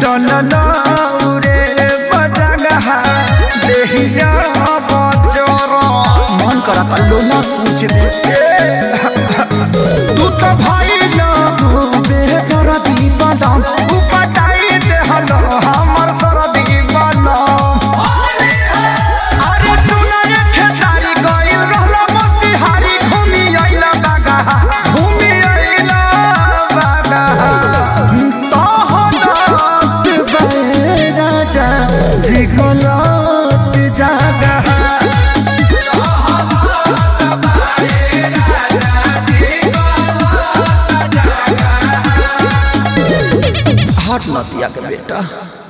रे बजगहा देहिया बजर मन करता लोला पूछ दे तू तो भाई ना बेहतर दीवाना उपटाई दे हलो हमर सरदी बना अरे सुना ये खेसारी गइल रहला मोतिहारी घूमी आइला बागा घूमी आइला बागा जिगलत जागा हट नतिया के बेटा।